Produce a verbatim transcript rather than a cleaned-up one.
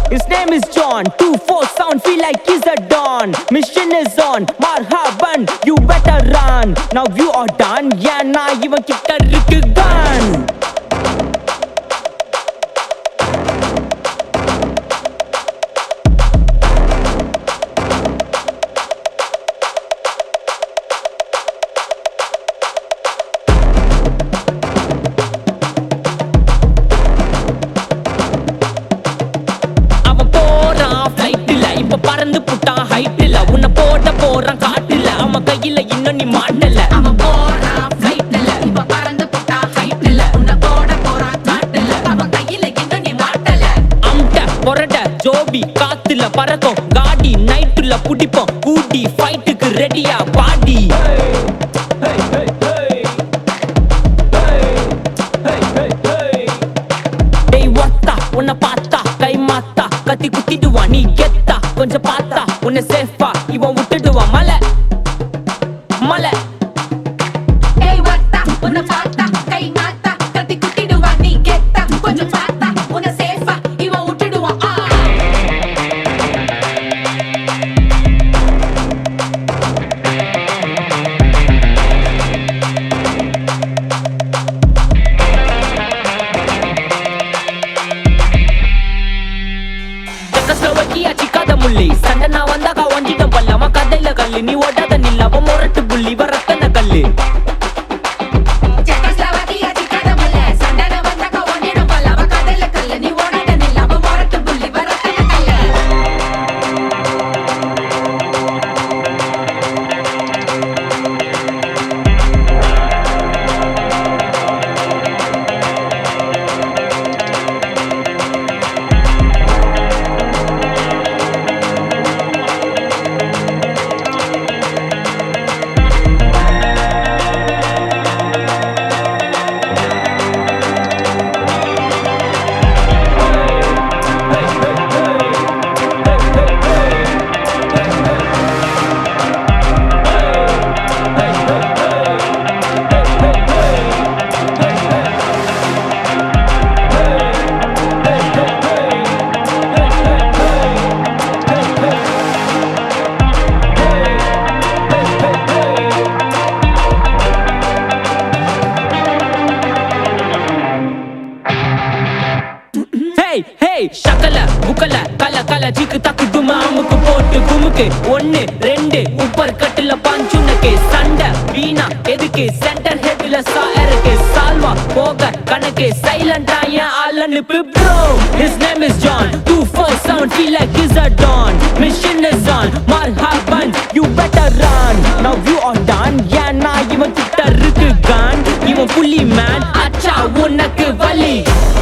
His name is John. Two four sound feel like he's a don. Mission is on. Marhaban, you better run. Now you are done. Yeah, na ivan kitta irukku gun. பறந்து புட்டா ஹைட்ல உன்னை போட போறான் காட்டுல அவன் கையில இன்னும் நீ மாட்டல அவன் போறான் ஃளைட்ல இப்ப பறந்து புட்டா ஹைட்ல உன்னை போட போறான் காட்டுல அவன் கையில இன்னும் நீ மாட்டல அம்ட பொரட ஜோபி காத்துல பறக்கும் காடி நைட்டுல புடிப்போம் கூடி ஃபைட்டுக்கு ரெடியா பாடி டேய் வத்தா உன்னை பார்த்தா கை மாத்தா கத்தி குத்திடுவா நீ கெத்தா கொஞ்சம் பார்த்தா உன்னை சேஃபா இவன் விட்டுடுவா மலை மலை ஏய் வத்தா உன்னை பார்த்தா கை மாத்தா கத்தி குத்திடுவா நீ கெத்தா கொஞ்சம் பார்த்தா உன்னை சேஃபா இவன் விட்டுடுவான் ஆ செக்கஸ்லோவக்கியா சிக்காத முள்ளி சண்டை நான் வந்தாக்கா ஒஞ்சிட்டம் பல்ல அவன் கதையில கல்லு நீ ஓடாத நில்ல அவன் முரட்டு புள்ளி இவன் ரத்தன கல்லு செக்கஸ்லோவக்கியா சிக்காத முள்ளி சண்டை நான் வந்தாக்கா ஒஞ்சிட்டம் பல்ல அவன் கதையில கல்லு நீ ஓடாத நில்ல அவன் முரட்டு புள்ளி இவன் ரத்தன கல்லு Hey, hey, ஷக்கல புக்கல கல கல ஜிக்கு தக்கு துமா அமுக்கு போட்டு குமுக்கு ஒன்னு ரெண்டு உப்பர் கட்டுல பஞ்சுனக்கு சண்டை வீணா எதுக்கு சென்டர் ஹெட்ல சாயருக்கு சால்வா போக கணக்கு சைலண்டா ஏன் ஆள் அனுப்பு bro. His name is John. Two four sound feel like he's a don. Mission is on. Marhaban, you better run. Now you are done. Yeah, na ivan kitta irukku gun. Ivan fully man. அச்சா உனக்கு வலி